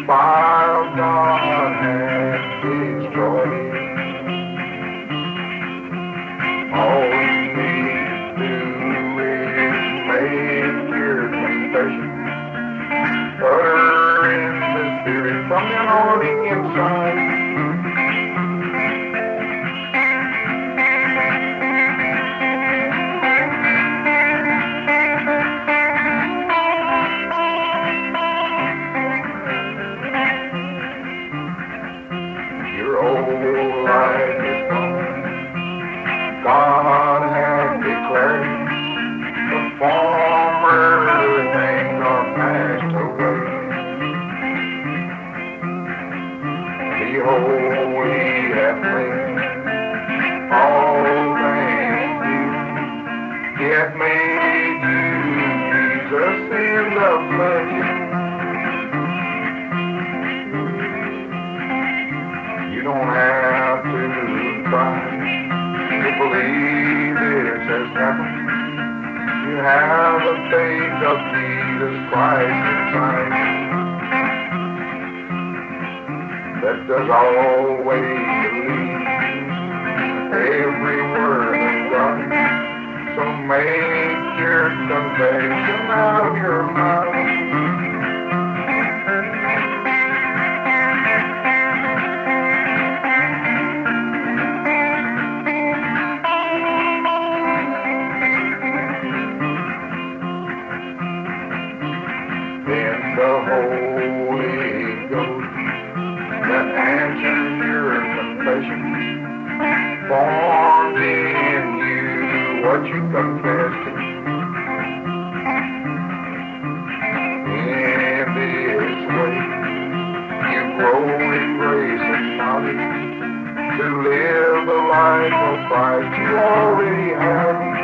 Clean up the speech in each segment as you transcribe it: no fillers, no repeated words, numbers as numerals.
fire of God has destroyed. All you need to do is make your confession, utter in the Spirit from the anointing inside. Your old life is gone. God has declared the former things are passed away. Behold, He hath made all things new. He hath made you Jesus in the flesh. You don't have to try to believe this has happened. You have the faith of Jesus Christ inside. That does always believe every word of God. So make your confession out of your mouth. In the Holy Ghost that answers your confession, formed in you what you confessed. In this way, you grow in grace and knowledge to live the life of Christ you already have.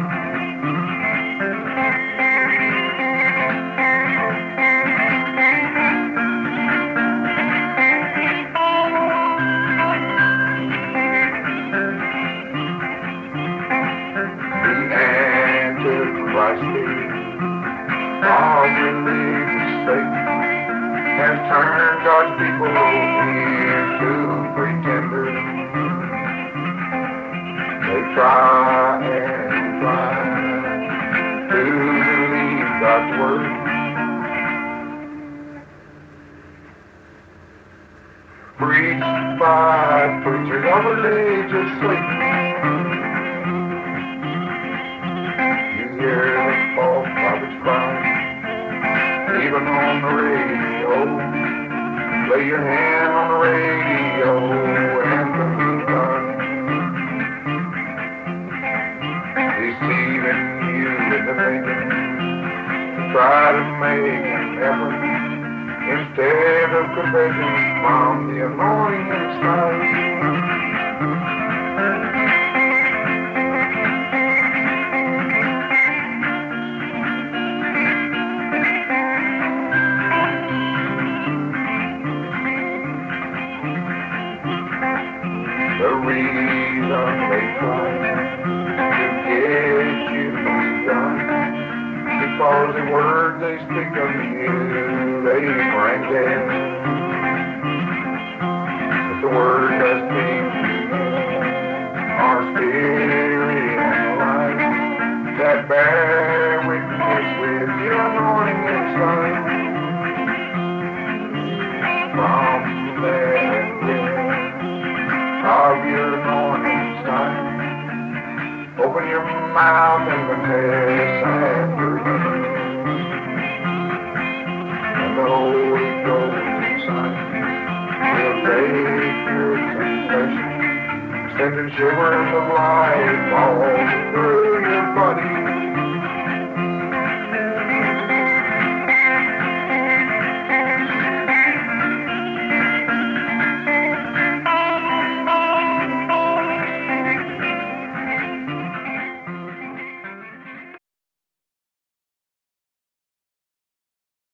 Of religious faith has turned God's people into pretenders. They try and try to believe God's word. Preached by preachers of religious faith. You hear the false prophets cry. Even on the radio, lay your hand on the radio and believe God. Deceiving you into thinking, try to make an effort instead of confession from the anointing inside. The reason they try to get you done, because the words they speak of you, they bring death. But the word does speak our spirit and life that bear witness with the anointing inside. From that of your anointing sign, open your mouth and confess after you, and the Holy Ghost inside will take your confession, sending shivers of light.